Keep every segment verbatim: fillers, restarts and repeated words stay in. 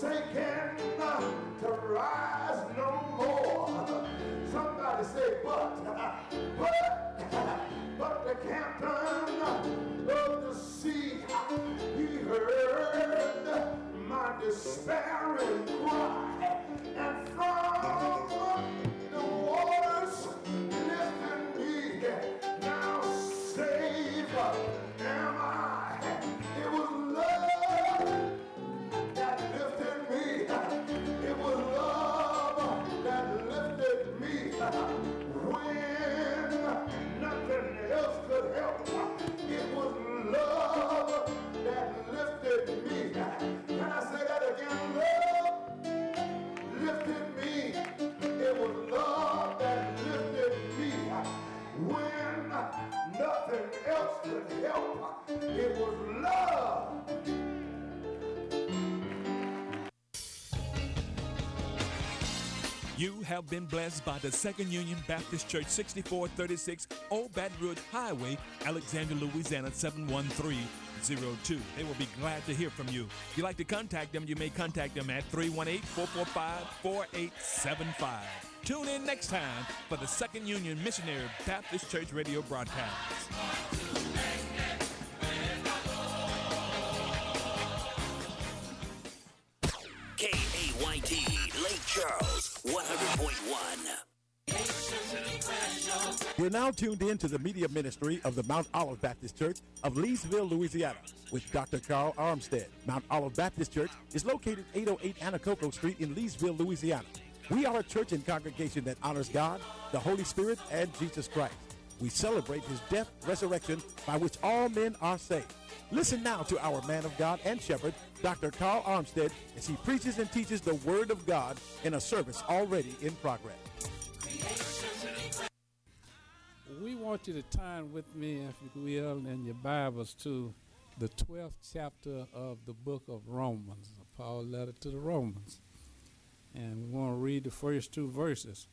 forsaken to rise no more. Somebody say, but, but, but the captain of the sea, he heard my despairing cry, and from the waters lifted me. Now saved am I. It was love that lifted me. It was love that lifted me when nothing else could help. It was love that lifted me. Can I say that again? Love lifted me. It was love that lifted me when nothing else could help. It was love. You have been blessed by the Second Union Baptist Church, sixty-four thirty-six Old Baton Rouge Highway, Alexandria, Louisiana, seven one three zero two. They will be glad to hear from you. If you'd like to contact them, you may contact them at three one eight, four four five, four eight seven five. Tune in next time for the Second Union Missionary Baptist Church radio broadcast. K A Y T, Lake Charles, one hundred point one. You're now tuned in to the media ministry of the Mount Olive Baptist Church of Leesville, Louisiana, with Doctor Carl Armstead. Mount Olive Baptist Church is located eight oh eight Anacoco Street in Leesville, Louisiana. We are a church and congregation that honors God, the Holy Spirit, and Jesus Christ. We celebrate his death, resurrection, by which all men are saved. Listen now to our man of God and shepherd, Doctor Carl Armstead, as he preaches and teaches the Word of God in a service already in progress. We want you to turn with me, if you will, in your Bibles to the twelfth chapter of the book of Romans, Paul's letter to the Romans. And we want to read the first two verses.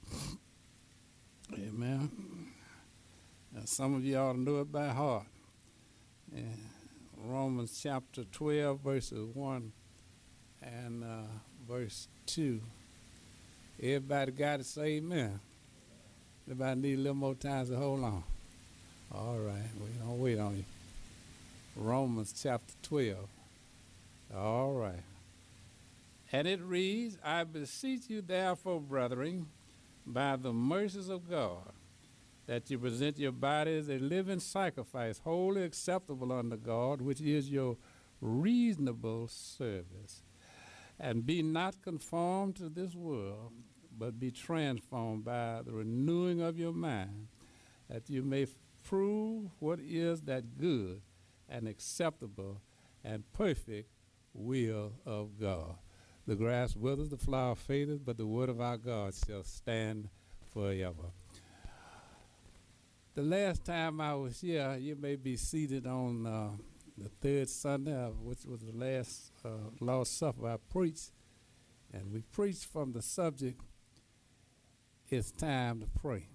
Amen. Now, some of you ought to know it by heart. And Romans chapter twelve, verses one and uh, verse two. Everybody got it, say amen. Everybody need a little more time to hold on. All right, we don't wait on you. Romans chapter twelve. All right. And it reads, I beseech you therefore, brethren, by the mercies of God, that you present your bodies a living sacrifice, wholly acceptable unto God, which is your reasonable service. And be not conformed to this world, but be transformed by the renewing of your mind, that you may prove what is that good and acceptable and perfect will of God. The grass withers, the flower fadeth, but the word of our God shall stand forever. The last time I was here, you may be seated on uh, the third Sunday, which was the last uh, Lord's Supper I preached, and we preached from the subject, it's time to pray.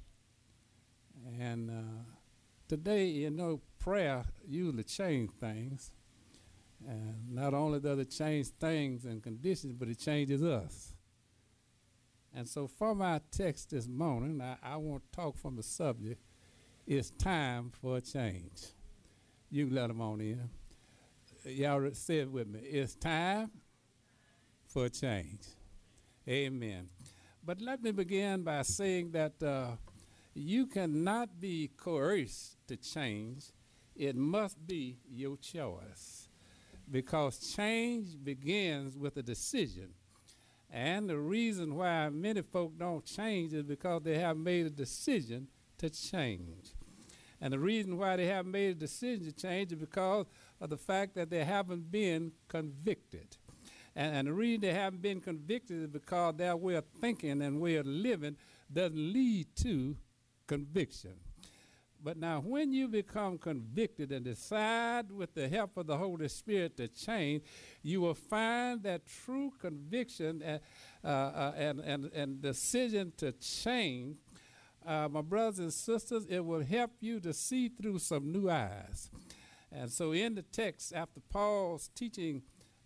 And uh, today, you know, prayer usually changes things. And not only does it change things and conditions, but it changes us. And so from our text this morning, I, I want to talk from the subject, it's time for a change. You can let them on in. Y'all say it with me. It's time for a change. Amen. But let me begin by saying that uh, you cannot be coerced to change. It must be your choice. Because change begins with a decision. And the reason why many folk don't change is because they have made a decision to change. And the reason why they haven't made a decision to change is because of the fact that they haven't been convicted. And, and the reason they haven't been convicted is because their way of thinking and way of living doesn't lead to conviction. But now when you become convicted and decide with the help of the Holy Spirit to change, you will find that true conviction and, uh, uh, and, and, and decision to change, uh, my brothers and sisters, it will help you to see through some new eyes. And so in the text, after Paul's teaching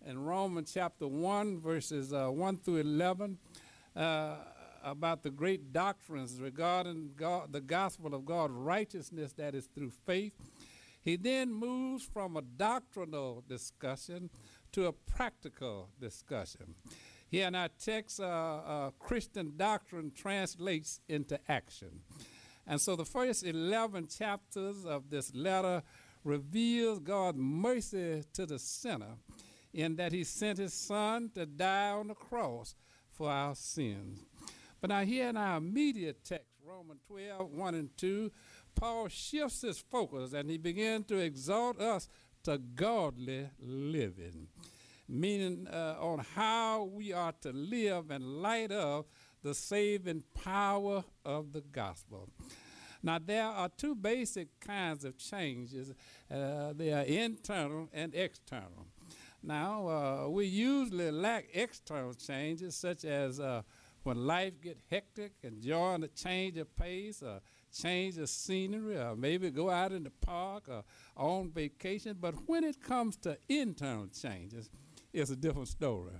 in Romans chapter one, verses uh, one through eleven, uh, about the great doctrines regarding God, the gospel of God's righteousness that is through faith. He then moves from a doctrinal discussion to a practical discussion. Here in our text, uh, uh, Christian doctrine translates into action. And so the first eleven chapters of this letter reveals God's mercy to the sinner in that he sent his son to die on the cross for our sins. But now here in our immediate text, Romans twelve, one and two, Paul shifts his focus and he begins to exhort us to godly living, meaning uh, on how we are to live in light of the saving power of the gospel. Now, there are two basic kinds of changes. Uh, they are internal and external. Now, uh, we usually lack external changes, such as uh, when life gets hectic, enjoying a change of pace, or change of scenery, or maybe go out in the park or on vacation. But when it comes to internal changes, it's a different story.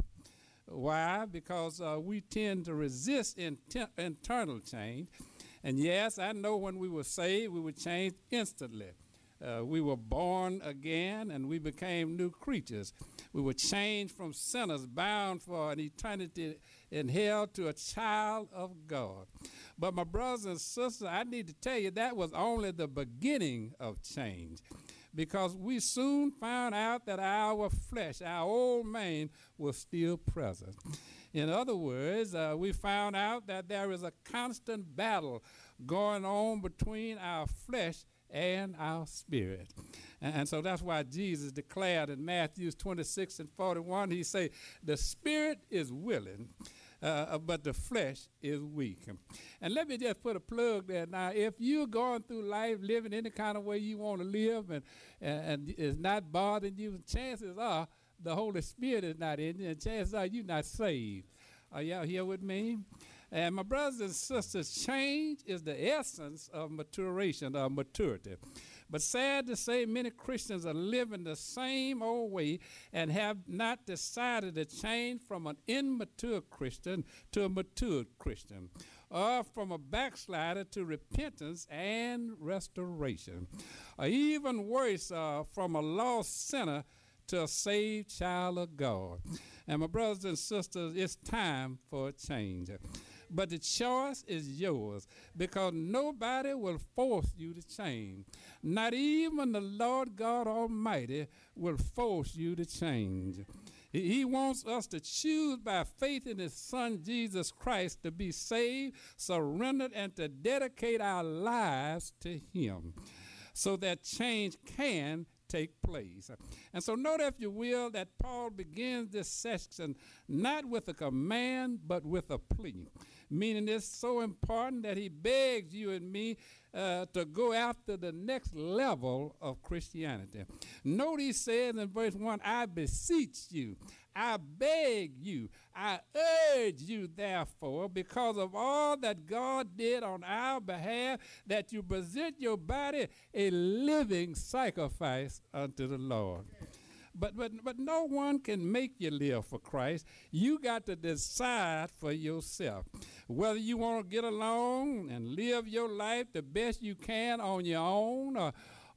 Why? Because uh, we tend to resist inter- internal change. And yes, I know when we were saved, we were changed instantly. Uh, we were born again and we became new creatures. We were changed from sinners bound for an eternity in hell to a child of God. But my brothers and sisters, I need to tell you that was only the beginning of change, because we soon found out that our flesh, our old man, was still present. In other words, uh, we found out that there is a constant battle going on between our flesh and our spirit. And, and so that's why Jesus declared in Matthew twenty-six and forty-one, he said, the spirit is willing, uh, but the flesh is weak. And let me just put a plug there. Now, if you're going through life living any kind of way you want to live and, and, and it's not bothering you, chances are the Holy Spirit is not in you, and chances are you're not saved. Are y'all here with me? And my brothers and sisters, change is the essence of maturation, or maturity. But sad to say, many Christians are living the same old way and have not decided to change from an immature Christian to a matured Christian, or from a backslider to repentance and restoration, or even worse, uh, from a lost sinner to a saved child of God. And my brothers and sisters, it's time for a change. But the choice is yours, because nobody will force you to change. Not even the Lord God Almighty will force you to change. He wants us to choose by faith in his son, Jesus Christ, to be saved, surrendered, and to dedicate our lives to him so that change can take place. And so note, if you will, that Paul begins this section not with a command, but with a plea, meaning it's so important that he begs you and me uh, to go after the next level of Christianity. Note he says in verse one, I beseech you, I beg you, I urge you, therefore, because of all that God did on our behalf, that you present your body a living sacrifice unto the Lord. But, but, but no one can make you live for Christ. You got to decide for yourself whether you want to get along and live your life the best you can on your own, or,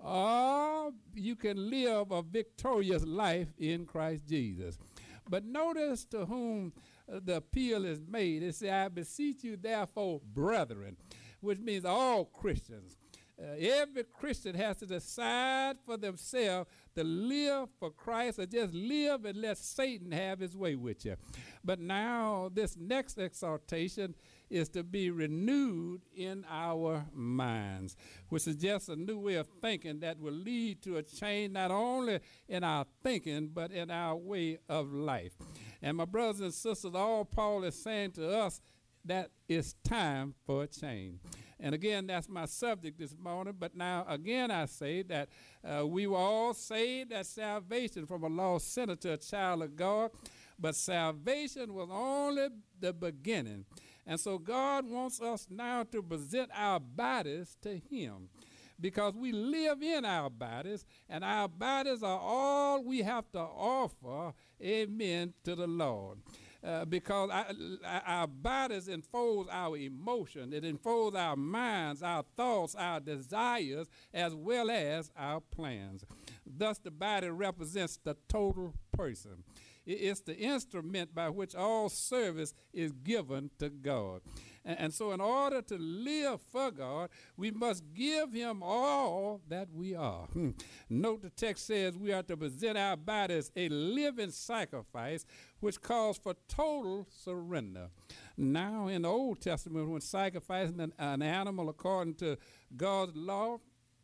or you can live a victorious life in Christ Jesus. But notice to whom uh, the appeal is made. It says, I beseech you, therefore, brethren, which means all Christians. Uh, every Christian has to decide for themselves to live for Christ, or just live and let Satan have his way with you. But now this next exhortation is to be renewed in our minds, which is just a new way of thinking that will lead to a change not only in our thinking, but in our way of life. And my brothers and sisters, all Paul is saying to us, that it's time for a change. And again, that's my subject this morning. But now, again, I say that uh, we were all saved at salvation from a lost sinner to a child of God. But salvation was only the beginning. And so God wants us now to present our bodies to him, because we live in our bodies, and our bodies are all we have to offer, amen, to the Lord. Uh, because I, I, our bodies enfolds our emotion. It enfolds our minds, our thoughts, our desires, as well as our plans. Thus, the body represents the total person. It's the instrument by which all service is given to God. And, and so in order to live for God, we must give him all that we are. Hmm. Note the text says we are to present our bodies a living sacrifice, which calls for total surrender. Now, in the Old Testament, when sacrificing an, an animal according to God's law,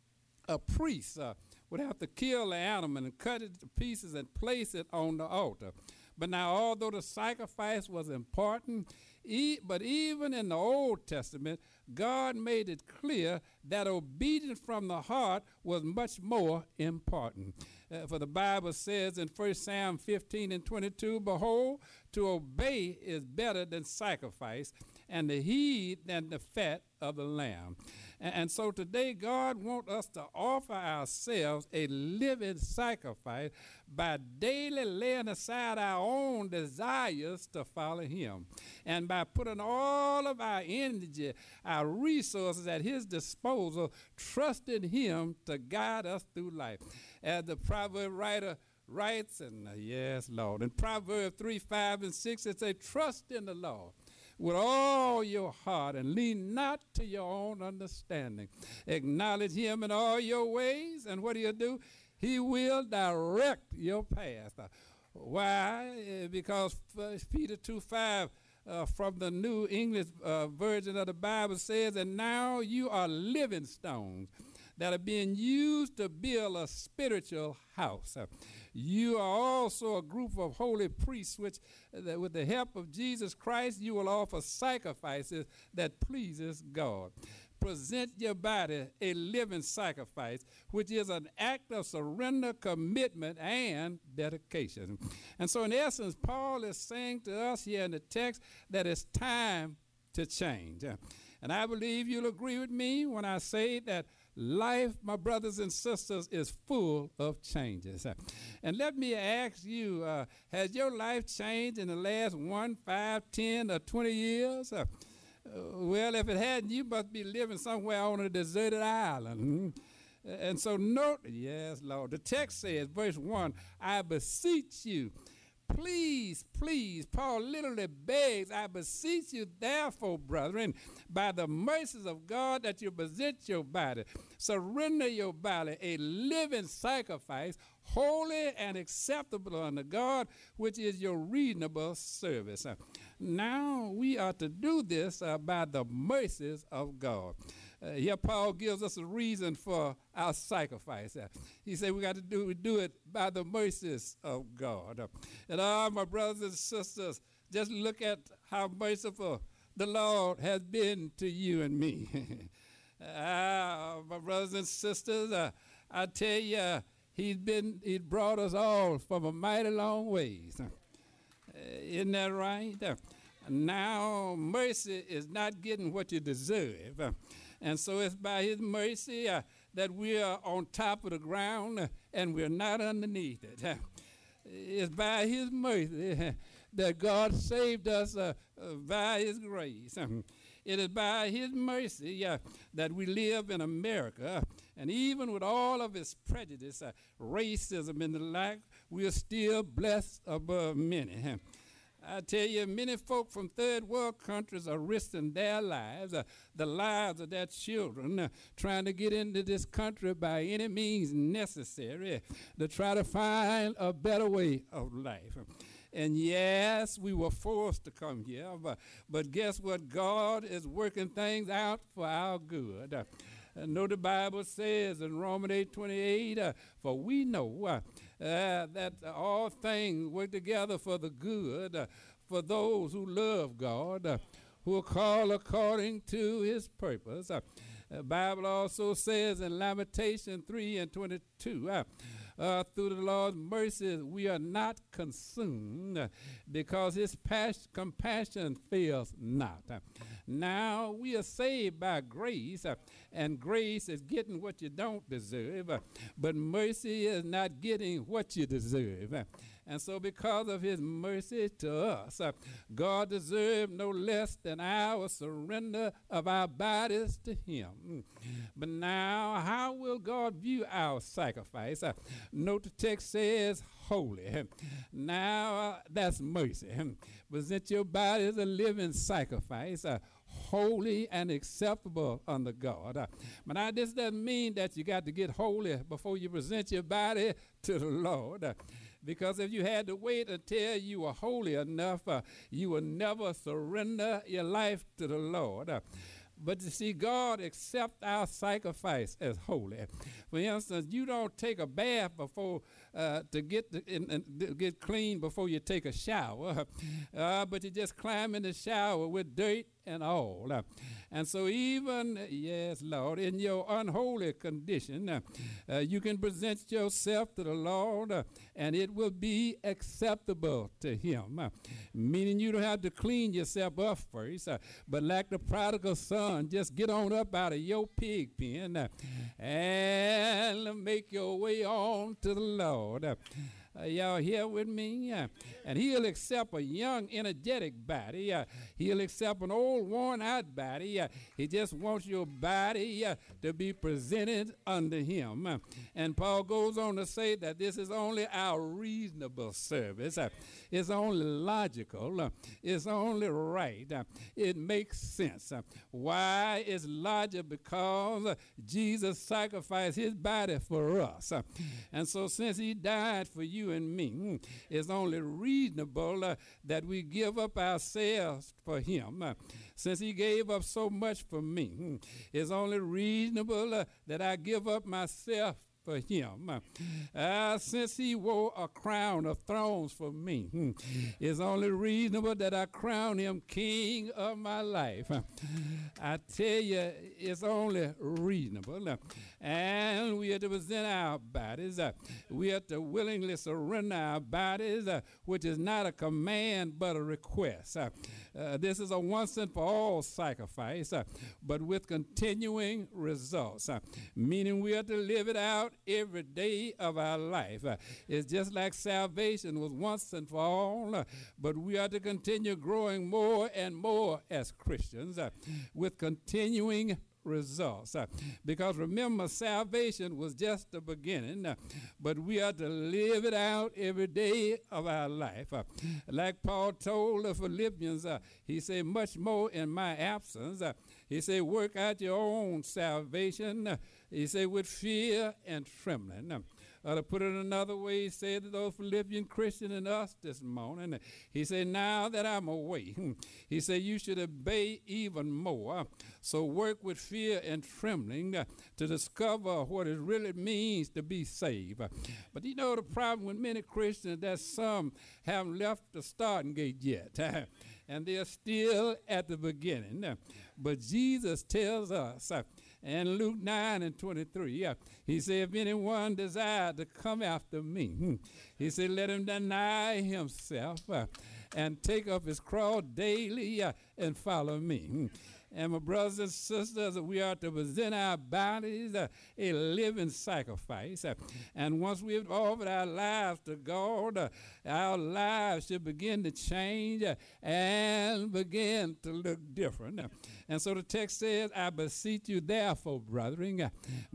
a priest uh, would have to kill the animal and cut it to pieces and place it on the altar. But now, although the sacrifice was important, e- but even in the Old Testament, God made it clear that obedience from the heart was much more important. Uh, for the Bible says in First Samuel fifteen and twenty-two, behold, to obey is better than sacrifice, and to heed than the fat of the lamb. And, and so today God wants us to offer ourselves a living sacrifice by daily laying aside our own desires to follow him, and by putting all of our energy, our resources at his disposal, trusting him to guide us through life. As the proverb writer writes, and uh, yes, Lord, in Proverbs three, five, and six, it says, trust in the Lord with all your heart and lean not to your own understanding. Acknowledge him in all your ways, and what do you do? He will direct your path. Uh, why? Uh, because First Peter two, five uh, from the New English uh, Version of the Bible says, and now you are living stones that are being used to build a spiritual house. Uh, you are also a group of holy priests, which uh, with the help of Jesus Christ, you will offer sacrifices that pleases God. Present your body a living sacrifice, which is an act of surrender, commitment, and dedication. And so in essence, Paul is saying to us here in the text that it's time to change. Uh, and I believe you'll agree with me when I say that life, my brothers and sisters, is full of changes. And let me ask you, uh, has your life changed in the last one, five, ten, or twenty years? Uh, well, if it hadn't, you must be living somewhere on a deserted island. Mm-hmm. And so note, yes, Lord, the text says, verse one, I beseech you, please, please, Paul literally begs, I beseech you, therefore, brethren, by the mercies of God, that you present your body, surrender your body, a living sacrifice, holy and acceptable unto God, which is your reasonable service. Uh, now we are to do this uh, by the mercies of God. Uh, here Paul gives us a reason for our sacrifice. Uh, he said we got to do, we do it by the mercies of God. Uh, and all my brothers and sisters, just look at how merciful the Lord has been to you and me. uh, my brothers and sisters, uh, I tell you, uh, he's been, he brought us all from a mighty long ways. Uh, isn't that right? Uh, now mercy is not getting what you deserve. Uh, And so it's by his mercy uh, that we are on top of the ground uh, and we're not underneath it. Uh, it's by his mercy uh, that God saved us uh, uh, by his grace. Um, it is by his mercy uh, that we live in America. And even with all of its prejudice, uh, racism, and the like, we are still blessed above many. I tell you, many folk from third world countries are risking their lives, uh, the lives of their children, uh, trying to get into this country by any means necessary to try to find a better way of life. And yes, we were forced to come here, but, but guess what? God is working things out for our good. Uh, I know the Bible says in Romans eight twenty-eight, uh, for we know uh, uh, that all things work together for the good, uh, for those who love God, uh, who are called according to his purpose. Uh, the Bible also says in Lamentation three and twenty-two, uh, uh, through the Lord's mercy, we are not consumed uh, because his pas- compassion fails not. Uh, now we are saved by grace, uh, and grace is getting what you don't deserve, uh, but mercy is not getting what you deserve. Uh, And so because of his mercy to us, uh, God deserved no less than our surrender of our bodies to him. But now, how will God view our sacrifice? Uh, note the text says, holy. Now, uh, that's mercy. Present your body as a living sacrifice, uh, holy and acceptable unto God. Uh, but now, this doesn't mean that you got to get holy before you present your body to the Lord. Uh, Because if you had to wait until you were holy enough, uh, you would never surrender your life to the Lord. Uh, but you see, God accepts our sacrifice as holy. For instance, you don't take a bath before uh, to get the, in, in, to get clean before you take a shower, uh, but you just climb in the shower with dirt and all. Uh, and so even, yes, Lord, in your unholy condition, uh, uh, you can present yourself to the Lord, uh, and it will be acceptable to him. Uh, meaning you don't have to clean yourself up first, uh, but like the prodigal son, just get on up out of your pig pen uh, and make your way on to the Lord. Uh, Uh, y'all here with me? Uh, and he'll accept a young, energetic body. Uh, he'll accept an old, worn-out body. Uh, he just wants your body uh, to be presented unto him. Uh, and Paul goes on to say that this is only our reasonable service. Uh, it's only logical. Uh, it's only right. Uh, it makes sense. Uh, why is logical? Because uh, Jesus sacrificed his body for us. Uh, and so since he died for you, and me, it's only reasonable uh, that we give up ourselves for him. Uh, since he gave up so much for me, it's only reasonable uh, that I give up myself for him. Uh, since he wore a crown of thorns for me, it's only reasonable that I crown him king of my life. I tell you, it's only reasonable. And we are to present our bodies. Uh, we are to willingly surrender our bodies, uh, which is not a command but a request. Uh, uh, this is a once and for all sacrifice, uh, but with continuing results, uh, meaning we are to live it out every day of our life. Uh, it's just like salvation was once and for all, uh, but we are to continue growing more and more as Christians uh, with continuing results. Uh, because remember, salvation was just the beginning, uh, but we are to live it out every day of our life. Uh, like Paul told the Philippians, uh, he said, much more in my absence. Uh, he said, work out your own salvation. Uh, he said, with fear and trembling. Uh, Uh, to put it another way, he said to those Philippian Christians and us this morning, he said, now that I'm away, he said, you should obey even more. So work with fear and trembling uh, to discover what it really means to be saved. Uh, but you know the problem with many Christians that some haven't left the starting gate yet. Uh, and they're still at the beginning. Uh, but Jesus tells us, uh, in Luke nine and twenty-three, uh, he said, if anyone desire to come after me, he said, let him deny himself uh, and take up his cross daily uh, and follow me. And my brothers and sisters, we are to present our bodies uh, a living sacrifice. Uh, and once we've offered our lives to God, uh, our lives should begin to change uh, and begin to look different. Uh, and so the text says, I beseech you therefore, brethren, uh,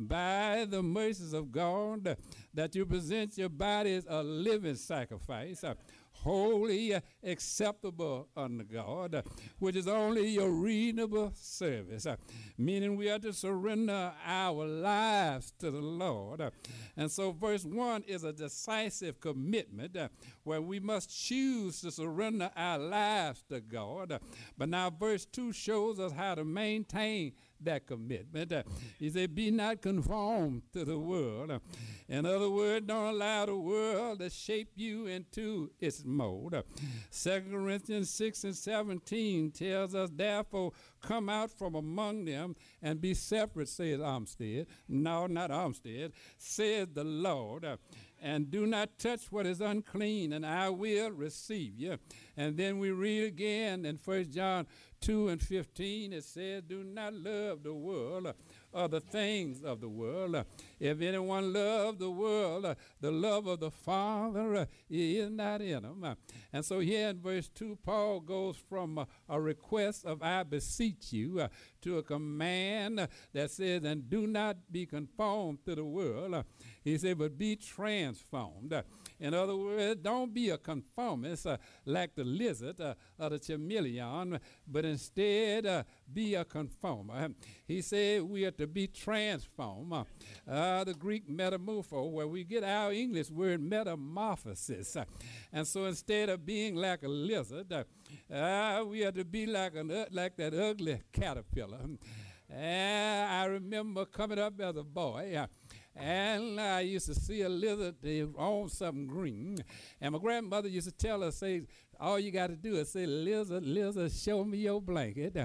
by the mercies of God, uh, that you present your bodies a living sacrifice, uh, holy, uh, acceptable unto God, uh, which is only your reasonable service, uh, meaning we are to surrender our lives to the Lord. Uh, and so verse one is a decisive commitment uh, where we must choose to surrender our lives to God. Uh, but now verse two shows us how to maintain that commitment. Uh, he said, be not conformed to the world. Uh, in other words, don't allow the world to shape you into its mold. Uh, Second Corinthians six and seventeen tells us, therefore, come out from among them and be separate, says Armstead. No, not Armstead, says the Lord. Uh, and do not touch what is unclean, and I will receive you. And then we read again in First John two and fifteen, it says, do not love the world or the things of the world. If anyone loves the world, the love of the Father is not in him. And so here in verse two, Paul goes from a, a request of I beseech you uh, to a command that says, and do not be conformed to the world. He said, but be transformed. In other words, don't be a conformist uh, like the lizard uh, or the chameleon, but instead uh, be a conformer. He said we are to be transformed. Uh, the Greek metamorpho, where we get our English word metamorphosis. Uh, and so instead of being like a lizard, uh, uh, we are to be like, an, uh, like that ugly caterpillar. And I remember coming up as a boy, uh, and I used to see a lizard on something green. And my grandmother used to tell us, say, all you got to do is say, lizard, lizard, show me your blanket.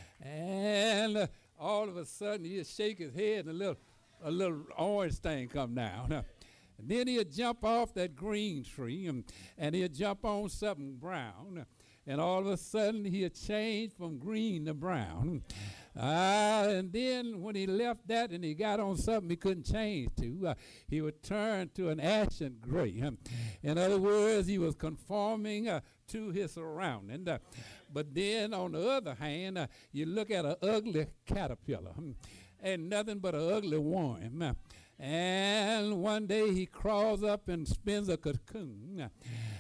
And uh, all of a sudden, he'd shake his head and a little, a little orange thing come down. And then he'd jump off that green tree, and, and he'd jump on something brown. And all of a sudden, he'd change from green to brown. Uh, and then when he left that and he got on something he couldn't change to, uh, he would turn to an ashen gray. Um, in other words, he was conforming uh, to his surroundings. Uh, but then on the other hand, uh, you look at an ugly caterpillar, um, and nothing but an ugly worm. Uh, and one day he crawls up and spins a cocoon. Uh,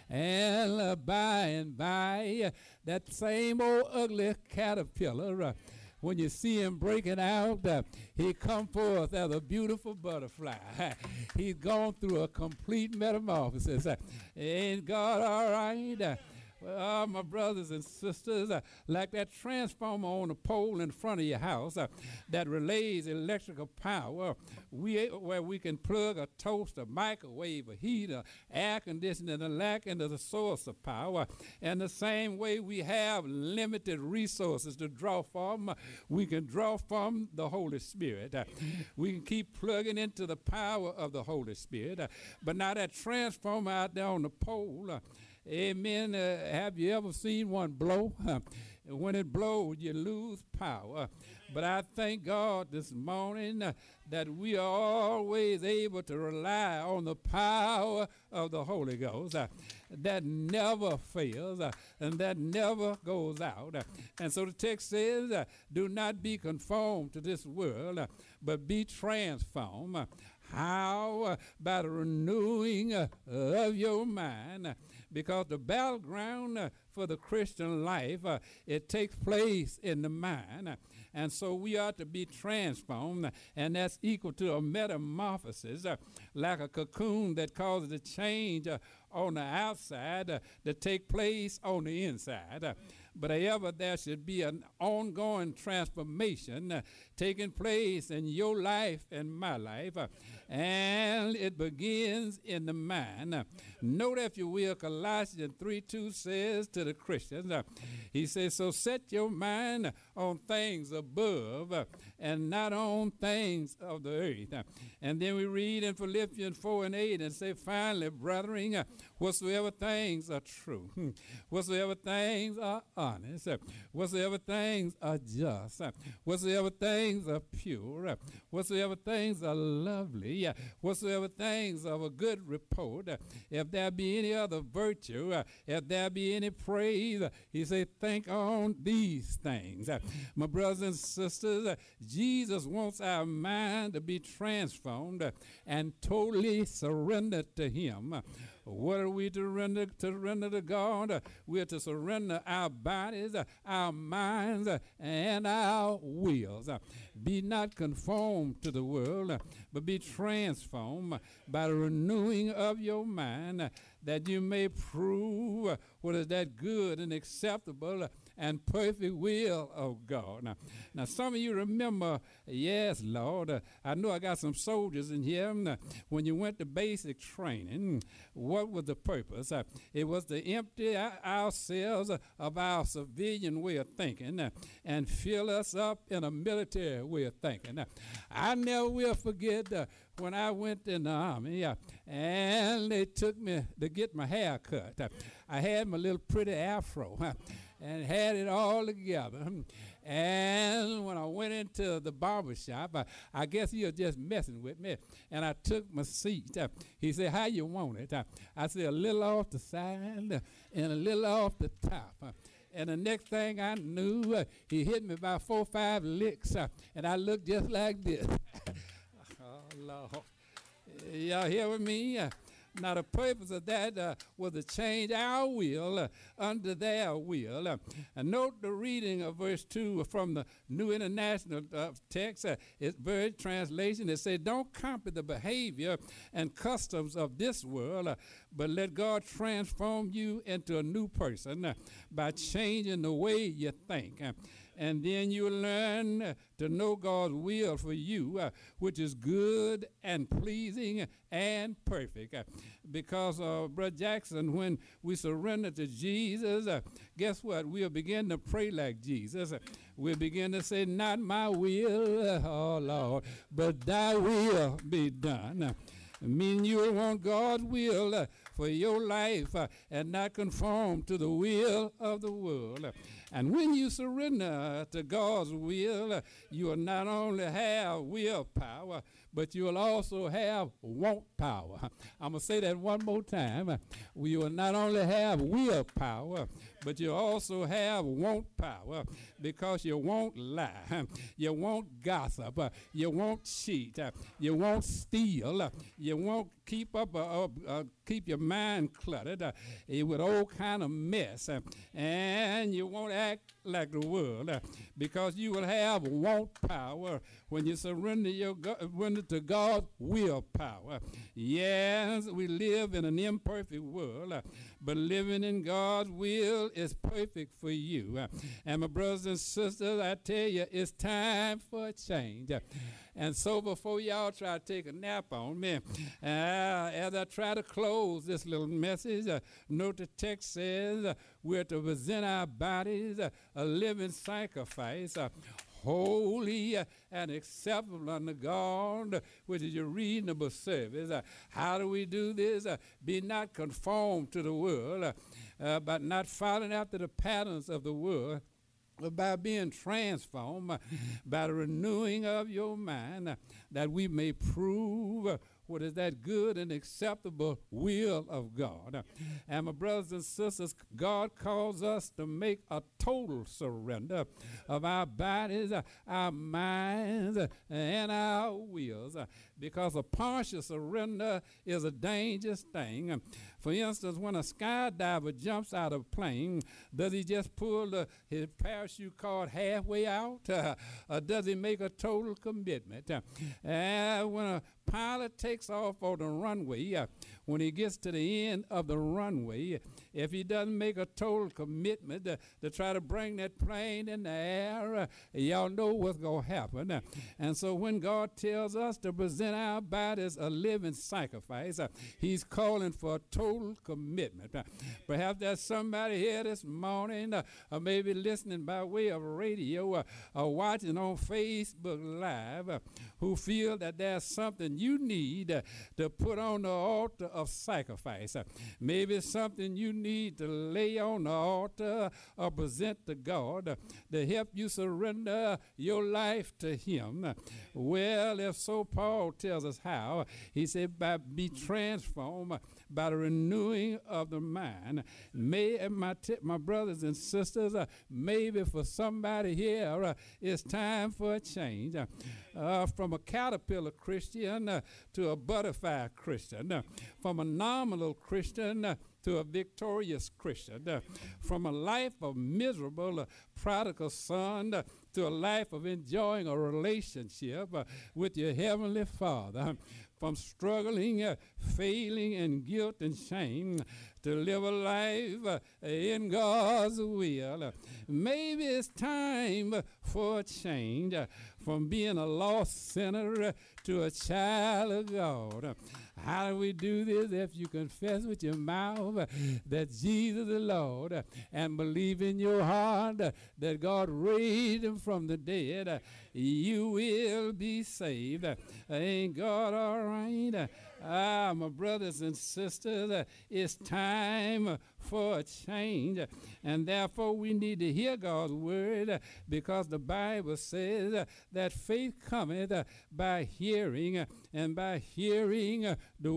and uh, by and by, uh, that same old ugly caterpillar, uh, when you see him breaking out, uh, he come forth as a beautiful butterfly. He's gone through a complete metamorphosis. Uh, ain't God all right? Uh, well, my brothers and sisters, uh, like that transformer on the pole in front of your house uh, that relays electrical power, we, where we can plug a toaster, microwave, a heater, air conditioner, and lacking the source of power. And the same way we have limited resources to draw from, uh, we can draw from the Holy Spirit. Uh, we can keep plugging into the power of the Holy Spirit. Uh, but now that transformer out there on the pole, uh, amen. Uh, have you ever seen one blow? Uh, when it blows, you lose power. But I thank God this morning uh, that we are always able to rely on the power of the Holy Ghost uh, that never fails uh, and that never goes out. Uh, and so the text says, uh, do not be conformed to this world, uh, but be transformed. Uh, how? Uh, by the renewing uh, of your mind. Uh, because the battleground uh, for the Christian life, uh, it takes place in the mind. Uh, and so we ought to be transformed, uh, and that's equal to a metamorphosis, uh, like a cocoon that causes a change uh, on the outside uh, to take place on the inside. Uh, but however, there should be an ongoing transformation uh, taking place in your life and my life, uh, and it begins in the mind. Uh, note, if you will, Colossians three two says to the Christians, uh, he says, so set your mind on things above uh, and not on things of the earth. Uh, and then we read in Philippians four and eight and say, finally, brethren, uh, whatsoever things are true, whatsoever things are honest, uh, whatsoever things are just, uh, whatsoever things are pure, uh, whatsoever things are lovely, uh, whatsoever things of a good report, uh, if there be any other virtue, uh, if there be any praise, uh, he said, think on these things. Uh, my brothers and sisters, uh, Jesus wants our mind to be transformed uh, and totally surrendered to him. Uh, What are we to render to render to God? Uh, we are to surrender our bodies, uh, our minds, uh, and our wills. Uh, be not conformed to the world, uh, but be transformed by the renewing of your mind, uh, that you may prove uh, what is that good and acceptable uh, and perfect will of God. Now, now some of you remember, yes, Lord, uh, I know I got some soldiers in here. Uh, when you went to basic training, what was the purpose? Uh, it was to empty our, ourselves of our civilian way of thinking uh, and fill us up in a military way of thinking. Uh, I never will forget uh, when I went in the army uh, and they took me to get my hair cut. Uh, I had my little pretty afro uh, and had it all together. And when I went into the barber shop, I, I guess he was just messing with me. And I took my seat. Uh, he said, how you want it? Uh, I said, a little off the side uh, and a little off the top. Uh, And the next thing I knew, uh, he hit me about four or five licks, uh, and I looked just like this. Oh, Lord. Y'all hear with me? Uh, now, the purpose of that uh, was to change our will uh, under their will. Uh, and note the reading of verse two from the New International uh, Text. Uh, it's Verse translation. It says, don't copy the behavior and customs of this world, uh, but let God transform you into a new person uh, by changing the way you think. Uh, and then you learn uh, to know God's will for you, uh, which is good and pleasing and perfect. Uh, because, uh, Brother Jackson, when we surrender to Jesus, uh, guess what? We'll begin to pray like Jesus. Uh, we'll begin to say, not my will, uh, oh Lord, but thy will be done. Uh, meaning you will want God's will uh, for your life uh, and not conform to the will of the world. Uh, and when you surrender to God's will, uh, you will not only have willpower, but you will also have want power. I'm going to say that one more time. You will not only have willpower, but you also have want power, because you won't lie, you won't gossip, you won't cheat, you won't steal, you won't keep up, uh, uh, keep your mind cluttered uh, with all kind of mess, uh, and you won't act like the world, uh, because you will have want power when you surrender your go- surrender to God's willpower. Yes, we live in an imperfect world, uh, but living in God's will is perfect for you. Uh, and my brothers and sisters, I tell you, it's time for a change. Uh, and so before y'all try to take a nap on me, uh, as I try to close this little message, uh, note the text says uh, we're to present our bodies uh, a living sacrifice, uh, holy uh, and acceptable unto God, which is your reasonable service. Uh, how do we do this? Uh, be not conformed to the world, uh, uh, but not following after the patterns of the world, but by being transformed uh, by the renewing of your mind, uh, that we may prove uh, what is that good and acceptable will of God. And my brothers and sisters, God calls us to make a total surrender of our bodies, our minds, and our wills, because a partial surrender is a dangerous thing. For instance, when a skydiver jumps out of a plane, does he just pull the, his parachute cord halfway out, uh, or does he make a total commitment? Uh, when a pilot takes off on the runway, uh, when he gets to the end of the runway, if he doesn't make a total commitment uh, to try to bring that plane in the air, uh, y'all know what's going to happen. Uh, and so when God tells us to present our bodies a living sacrifice, uh, he's calling for a total commitment. Uh, perhaps there's somebody here this morning, uh, or maybe listening by way of radio, uh, or watching on Facebook Live, uh, who feel that there's something you need uh, to put on the altar of sacrifice. Uh, maybe it's something you need to lay on the altar or present to God uh, to help you surrender your life to him. Uh, well, if so, Paul tells us how. He said, by be transformed by the renewing of the mind. May, my, t- my brothers and sisters, uh, maybe for somebody here, uh, it's time for a change. Uh, uh, from a caterpillar Christian uh, to a butterfly Christian, uh, from a nominal Christian uh, to a victorious Christian, uh, from a life of miserable uh, prodigal son uh, to a life of enjoying a relationship uh, with your heavenly Father, from struggling, uh, failing, and guilt and shame to live a life uh, in God's will. Maybe it's time for a change uh, from being a lost sinner uh, to a child of God. How do we do this? If you confess with your mouth uh, that Jesus is Lord uh, and believe in your heart uh, that God raised him from the dead, uh, you will be saved. Uh, ain't God all right? Uh, ah, my brothers and sisters, uh, it's time for a change. And therefore, we need to hear God's word uh, because the Bible says uh, that faith cometh uh, by hearing, uh, and by hearing uh, the